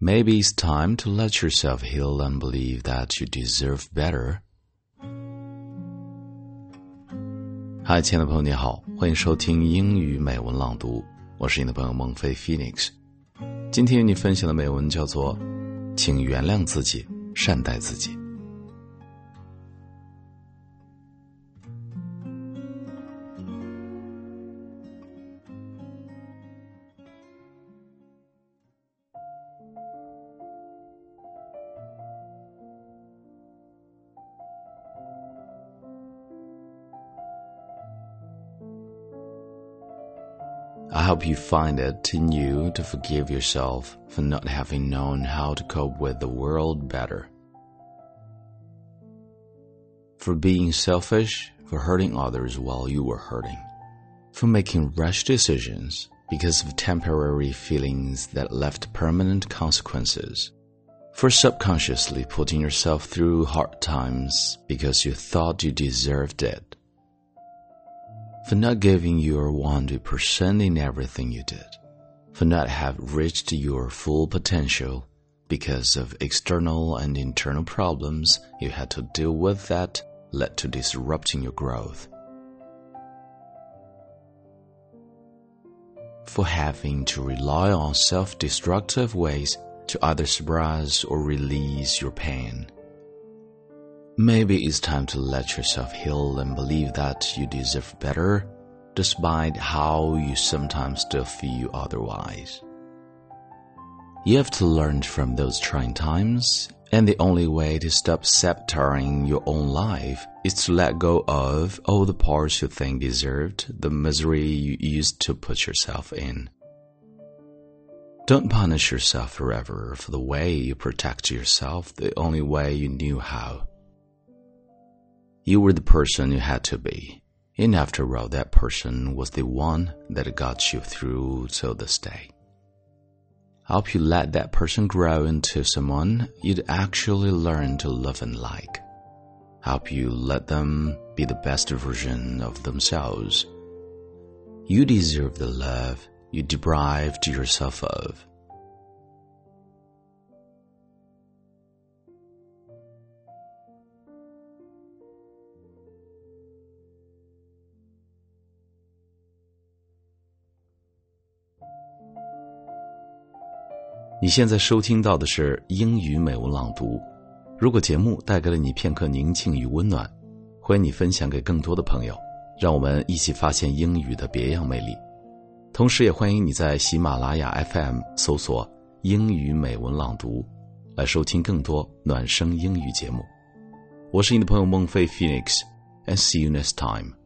Maybe it's time to let yourself heal and believe that you deserve better. 嗨，亲爱的朋友你好，欢迎收听英语美文朗读，我是你的朋友孟非 Phoenix。今天与你分享的美文叫做请原谅自己，善待自己。I hope you find it in you to forgive yourself for not having known how to cope with the world better. For being selfish, for hurting others while you were hurting. For making rash decisions because of temporary feelings that left permanent consequences. For subconsciously putting yourself through hard times because you thought you deserved it. For not giving your 100% in everything you did. For not have reached your full potential because of external and internal problems you had to deal with that led to disrupting your growth. For having to rely on self-destructive ways to either suppress or release your pain. Maybe it's time to let yourself heal and believe that you deserve better, despite how you sometimes still feel otherwise. You have to learn from those trying times, and the only way to stop sabotaging your own life is to let go of all the parts you think deserved the misery you used to put yourself in. Don't punish yourself forever for the way you protect yourself the only way you knew how. You were the person you had to be, and after all, that person was the one that got you through till this day. I hope you let that person grow into someone you'd actually learn to love and like. I hope you let them be the best version of themselves. You deserve the love you deprived yourself of.你现在收听到的是英语美文朗读。如果节目带给了你片刻宁静与温暖，欢迎你分享给更多的朋友，让我们一起发现英语的别样魅力。同时也欢迎你在喜马拉雅 FM 搜索英语美文朗读，来收听更多暖声英语节目。我是你的朋友孟非 Phoenix， and see you next time.